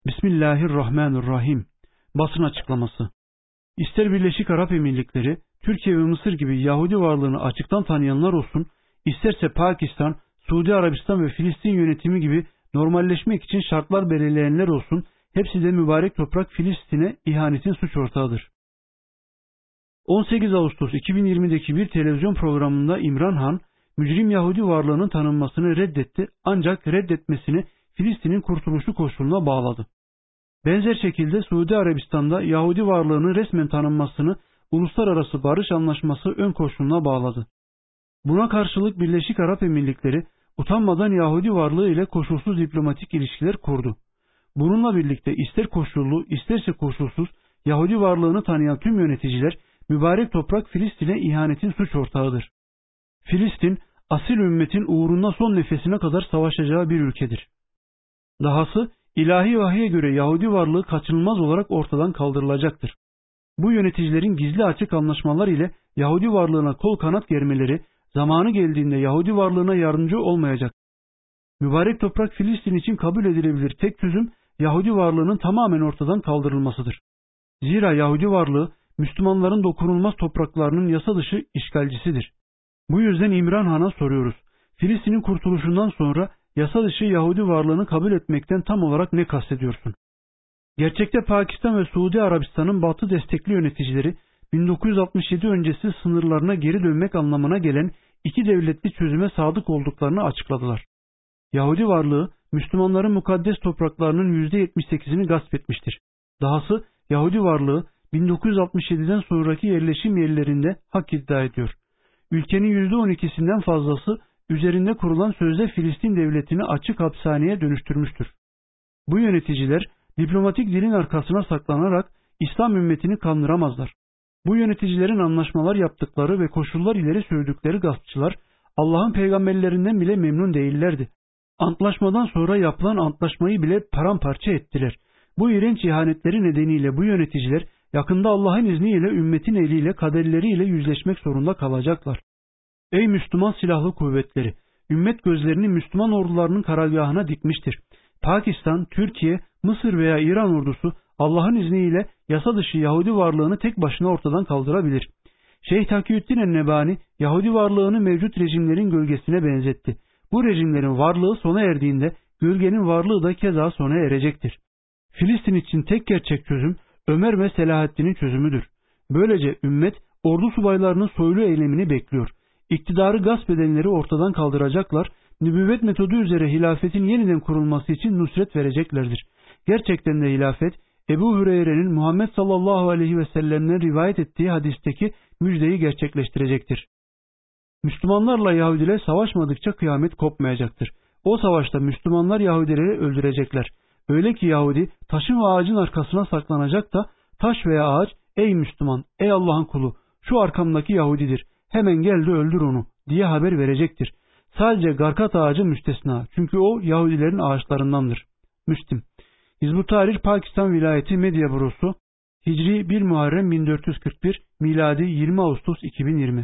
Bismillahirrahmanirrahim. Basın açıklaması. İster Birleşik Arap Emirlikleri, Türkiye ve Mısır gibi Yahudi varlığını açıktan tanıyanlar olsun, isterse Pakistan, Suudi Arabistan ve Filistin yönetimi gibi normalleşmek için şartlar belirleyenler olsun, hepsi de mübarek toprak Filistin'e ihanetin suç ortağıdır. 18 Ağustos 2020'deki bir televizyon programında İmran Han, mücrim Yahudi varlığının tanınmasını reddetti, ancak reddetmesini Filistin'in kurtuluşu koşuluna bağladı. Benzer şekilde Suudi Arabistan'da Yahudi varlığının resmen tanınmasını Uluslararası Barış Anlaşması ön koşuluna bağladı. Buna karşılık Birleşik Arap Emirlikleri utanmadan Yahudi varlığı ile koşulsuz diplomatik ilişkiler kurdu. Bununla birlikte ister koşullu isterse koşulsuz Yahudi varlığını tanıyan tüm yöneticiler mübarek toprak Filistin'e ihanetin suç ortağıdır. Filistin, asil ümmetin uğruna son nefesine kadar savaşacağı bir ülkedir. Dahası ilahi vahye göre Yahudi varlığı kaçınılmaz olarak ortadan kaldırılacaktır. Bu yöneticilerin gizli açık anlaşmalar ile Yahudi varlığına kol kanat germeleri zamanı geldiğinde Yahudi varlığına yardımcı olmayacak. Mübarek toprak Filistin için kabul edilebilir tek çözüm Yahudi varlığının tamamen ortadan kaldırılmasıdır. Zira Yahudi varlığı Müslümanların dokunulmaz topraklarının yasa dışı işgalcisidir. Bu yüzden İmran Han'a soruyoruz. Filistin'in kurtuluşundan sonra yasa dışı Yahudi varlığını kabul etmekten tam olarak ne kastediyorsun? Gerçekte Pakistan ve Suudi Arabistan'ın Batı destekli yöneticileri 1967 öncesi sınırlarına geri dönmek anlamına gelen iki devletli çözüme sadık olduklarını açıkladılar. Yahudi varlığı Müslümanların mukaddes topraklarının %78'ini gasp etmiştir. Dahası Yahudi varlığı 1967'den sonraki yerleşim yerlerinde hak iddia ediyor. Ülkenin %12'sinden fazlası üzerinde kurulan sözde Filistin devletini açık hapishaneye dönüştürmüştür. Bu yöneticiler diplomatik dilin arkasına saklanarak İslam ümmetini kandıramazlar. Bu yöneticilerin anlaşmalar yaptıkları ve koşullar ileri sürdükleri gaspçılar Allah'ın peygamberlerinden bile memnun değillerdi. Antlaşmadan sonra yapılan antlaşmayı bile paramparça ettiler. Bu iğrenç ihanetleri nedeniyle bu yöneticiler yakında Allah'ın izniyle ümmetin eliyle kaderleriyle yüzleşmek zorunda kalacaklar. Ey Müslüman silahlı kuvvetleri! Ümmet gözlerini Müslüman ordularının karargahına dikmiştir. Pakistan, Türkiye, Mısır veya İran ordusu Allah'ın izniyle yasa dışı Yahudi varlığını tek başına ortadan kaldırabilir. Şeyh Takiyüddin el-Nebani Yahudi varlığını mevcut rejimlerin gölgesine benzetti. Bu rejimlerin varlığı sona erdiğinde gölgenin varlığı da keza sona erecektir. Filistin için tek gerçek çözüm Ömer ve Selahaddin'in çözümüdür. Böylece ümmet ordu subaylarının soylu eylemini bekliyor. İktidarı gasp edenleri ortadan kaldıracaklar, nübüvvet metodu üzere hilafetin yeniden kurulması için nusret vereceklerdir. Gerçekten de hilafet, Ebu Hureyre'nin Muhammed sallallahu aleyhi ve sellem'den rivayet ettiği hadisteki müjdeyi gerçekleştirecektir. Müslümanlarla Yahudiler savaşmadıkça kıyamet kopmayacaktır. O savaşta Müslümanlar Yahudileri öldürecekler. Öyle ki Yahudi taşın ve ağacın arkasına saklanacak da taş veya ağaç ey Müslüman, ey Allah'ın kulu şu arkamdaki Yahudidir. Hemen gel de öldür onu diye haber verecektir. Sadece garkat ağacı müstesna. Çünkü o Yahudilerin ağaçlarındandır. Müslim. Hizb-ut Tahrir Pakistan Vilayeti Medya Bürosu Hicri 1 Muharrem 1441 Miladi 20 Ağustos 2020